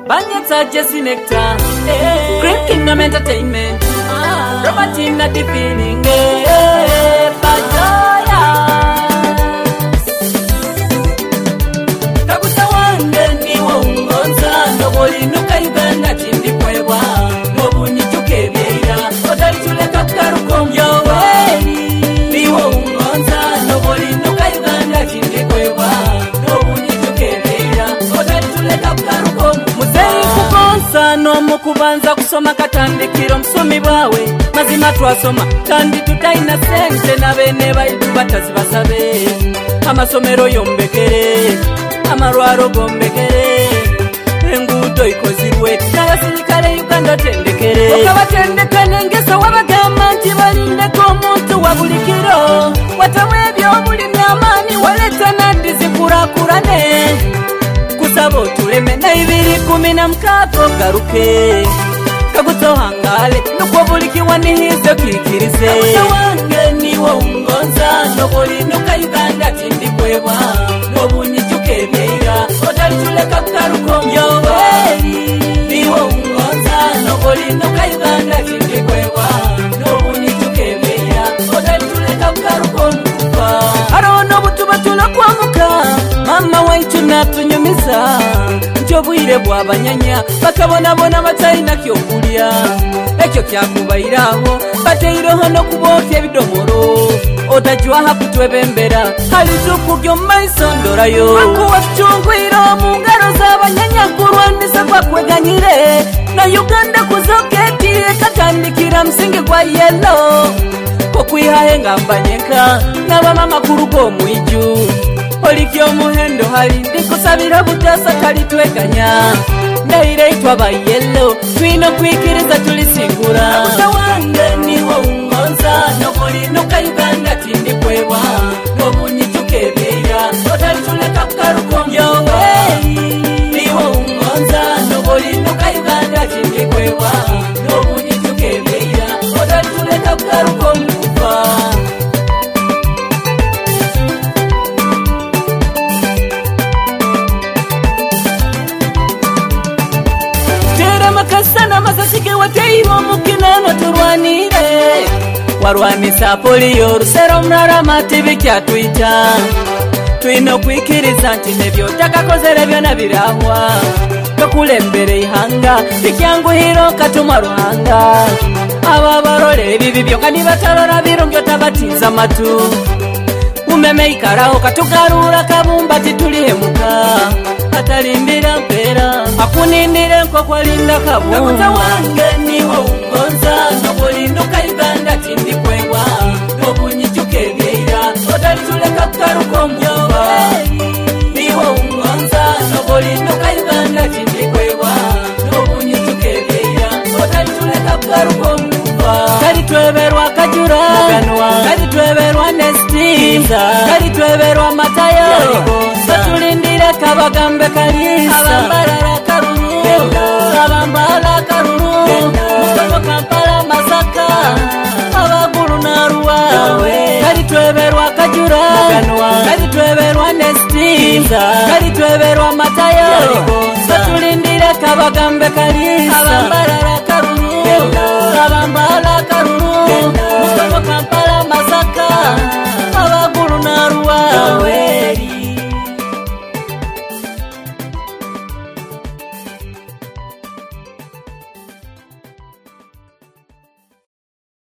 Banyetsa Jesse Nectar, Cream Kingdom Entertainment, Robert in the feeling, Pajoya. Kabusa wange ni wongonza, noboli nuka Uganda chindi kwewa, nobunyi chukebeira, odali tuleka karukom yo way. Ni wongonza, noboli nuka Uganda chindi kwewa, nobunyi chukebeira, odali tuleka karukom. No mukubanza kusoma katandikiro msomi bawe mazima twasoma kandi tutaina sente na bene baitu batazibasabe amasomero yombekere amarwaro gombekere engudo ikozirwe n'abasirikare Uganda tendekere okabatendekane ngesa wabagamba nti balindeko omuntu wabulikiro watamwebyo obulimi amaani waleta naddi zikurakurane kusabo tuleme na 216 garuke kaguto hangale nuko bulikiwa nihizo kikirize wange ni wongonza noboli nuka Uganda tindi kweba nobunyi chukebeira odali tuleka karuko yo ni wongonza noboli nuka Uganda tindi kweba nobunyi chukebeira odali tuleka karuko arono butuba tulakwamuka mama waitu natunyumiza njobwire bwabanyanya bakabonabona batayina kyokulya ekyo kyakubayiraho bateiroho no kubokya ebidomoro otajwa hakutwebembera halizukugyo maiso ndorayo akuwachungwira mu ngaro z'abanyanya kurwanisa kwakweganyire na Uganda kuzoketi katandikira msingi gwa yellow kokwihahe ngambanyeka n'abamama kurugo mwiju olikyo muhendo hali ndikusabira butasa talitweganya ndaire itwa ba yellow twino kwikiriza tulisingura wange ni wongonza noboli nuka Uganda tindi kwebwa nobunyi tukebeira otalituleka karuko yo ni wongonza noboli nuka Uganda tindi kwebwa nobunyi tukebeira otalituleka karuko makasana masasike wateiro mukinano turwanire warwanisa polio rusero mrara matibi kyatwita twino kwikiriza nti nebyo takakozere byona birahwa kakulembere ihanga ikyangu hiro katuma ruhanga aba barore bibi byo kandi batarora birongyo tabatiza matu umeme ikaraho katugarura kabumba titulihemuka atalimbira mpera akunindire nko kwalinda kabumba wange ni wongonza noboli nuka Uganda tindi kwebwa nobunyi chukebeira otalituleka karuko myoba ni wongonza noboli nuka Uganda tindi kwebwa nobunyi chukebeira otalituleka karuko myoba kali tweberwa kajura kali tweberwa nestinza kali tweberwa mataya batulindire kabagambe kalisa abambarara karuru abambala karuru mukono Kampala Masaka abaguru naruwa kali tweberwa kajura kali tweberwa nestinza kali tweberwa mataya batulindire kabagambe kalisa